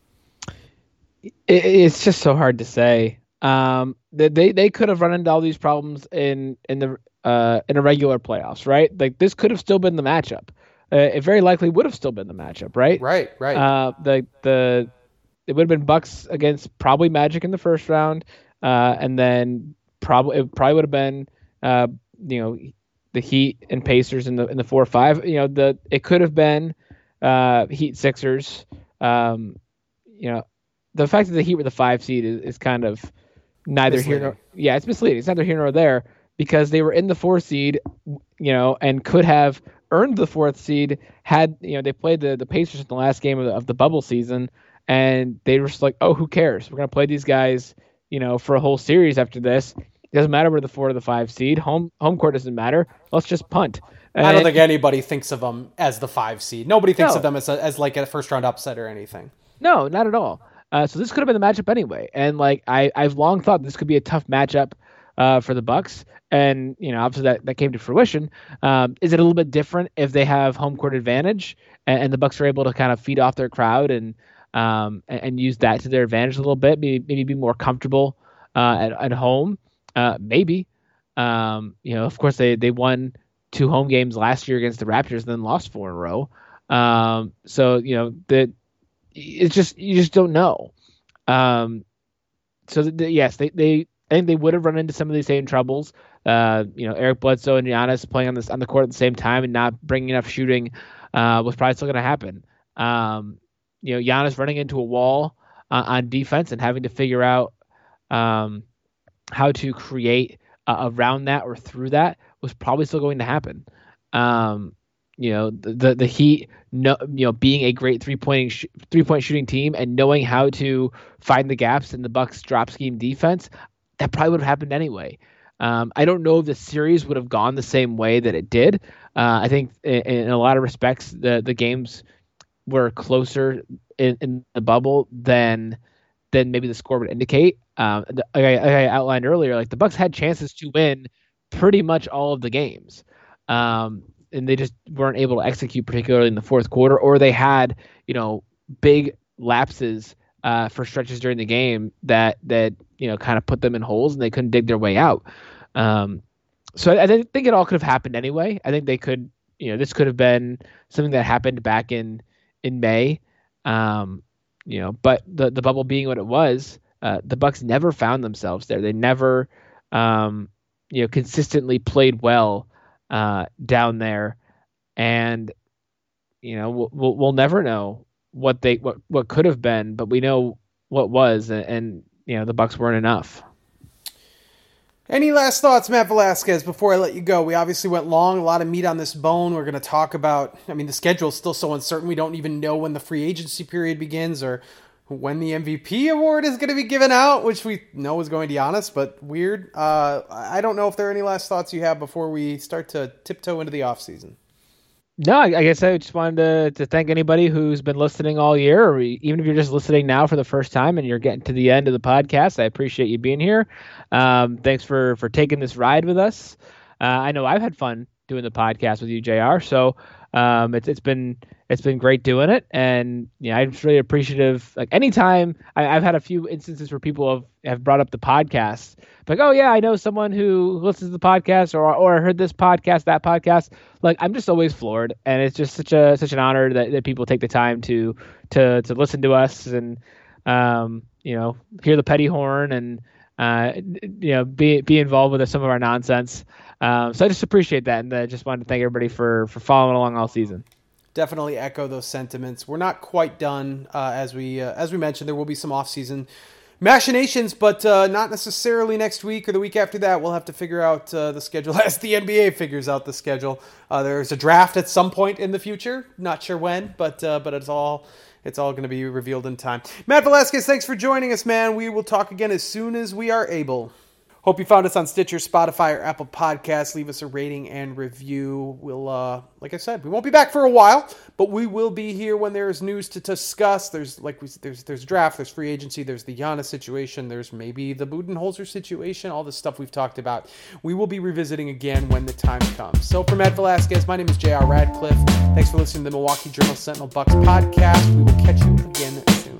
It's just so hard to say. They could have run into all these problems in a regular playoffs, right? Like this could have still been the matchup. It very likely would have still been the matchup, right? Right. It would have been Bucks against probably Magic in the first round, and then it probably would have been the Heat and Pacers in the 4-5. It could have been Heat Sixers. The fact that the Heat were the 5 seed is kind of neither misleading. It's misleading. It's neither here nor there because they were in the 4 seed, and could have earned the 4th seed had they played the Pacers in the last game of the bubble season, and they were just like, oh, who cares? We're gonna play these guys, for a whole series after this. It doesn't matter where the 4 or the 5 seed. Home court doesn't matter. Let's just punt. I don't think anybody thinks of them as the 5 seed. Nobody thinks of them as like a first round upset or anything. No, not at all. So this could have been the matchup anyway. And like I've long thought this could be a tough matchup for the Bucks. And obviously that came to fruition. Is it a little bit different if they have home court advantage and the Bucks are able to kind of feed off their crowd and use that to their advantage a little bit? Maybe be more comfortable at home. Maybe. Of course they won 2 home games last year against the Raptors and then lost 4 in a row. It's just, you just don't know. Yes, I think they would have run into some of these same troubles. Eric Bledsoe and Giannis playing on the court at the same time and not bringing enough shooting was probably still going to happen. Giannis running into a wall on defense and having to figure out how to create around that or through that was probably still going to happen. The Heat, being a great three-point shooting team and knowing how to find the gaps in the Bucks drop scheme defense, that probably would have happened anyway. I don't know if the series would have gone the same way that it did. I think in a lot of respects, the games were closer in the bubble than maybe the score would indicate. I outlined earlier, like the Bucks had chances to win pretty much all of the games. And they just weren't able to execute, particularly in the 4th quarter, or they had, big lapses for stretches during the game that kind of put them in holes and they couldn't dig their way out. So I think it all could have happened anyway. I think they could, this could have been something that happened back in May. But the bubble being what it was, the Bucks never found themselves there. They never, consistently played well down there, and we'll never know what could have been, but we know what was, and the Bucks weren't enough. Any last thoughts, Matt Velasquez, before I let you go? We obviously went long, a lot of meat on this bone. We're going to talk about, the schedule is still so uncertain. We don't even know when the free agency period begins or when the MVP award is going to be given out, which we know is going to Giannis, but weird. I don't know if there are any last thoughts you have before we start to tiptoe into the offseason. No, I guess I just wanted to thank anybody who's been listening all year, or even if you're just listening now for the first time and you're getting to the end of the podcast. I appreciate you being here. Thanks for taking this ride with us. I know I've had fun doing the podcast with you, JR. So it's been great doing it, and I'm just really appreciative. Like anytime I've had a few instances where people have brought up the podcast, like, oh yeah, I know someone who listens to the podcast, or I heard this podcast, that podcast. Like I'm just always floored, and it's just such an honor that people take the time to listen to us and hear the petty horn and be involved with some of our nonsense. So I just appreciate that, and I just wanted to thank everybody for following along all season. Definitely echo those sentiments. We're not quite done, as we mentioned. There will be some off-season machinations, but not necessarily next week or the week after that. We'll have to figure out the schedule as the NBA figures out the schedule. There's a draft at some point in the future. Not sure when, but it's all going to be revealed in time. Matt Velasquez, thanks for joining us, man. We will talk again as soon as we are able. Hope you found us on Stitcher, Spotify, or Apple Podcasts. Leave us a rating and review. We'll, like I said, we won't be back for a while, but we will be here when there's news to discuss. There's draft, there's free agency, there's the Giannis situation, there's maybe the Budenholzer situation, all the stuff we've talked about. We will be revisiting again when the time comes. So for Matt Velasquez, my name is J.R. Radcliffe. Thanks for listening to the Milwaukee Journal Sentinel Bucks podcast. We will catch you again soon.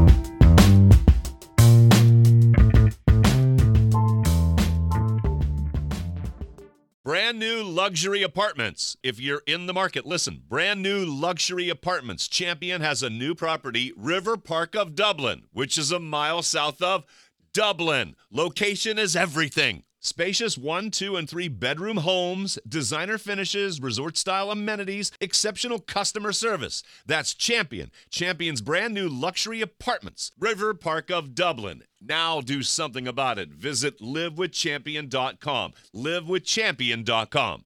Brand new luxury apartments. If you're in the market, listen. Brand new luxury apartments. Champion has a new property, River Park of Dublin, which is a mile south of Dublin. Location is everything. Spacious 1, 2, and 3 bedroom homes, designer finishes, resort-style amenities, exceptional customer service. That's Champion. Champion's brand new luxury apartments. River Park of Dublin. Now do something about it. Visit livewithchampion.com. livewithchampion.com.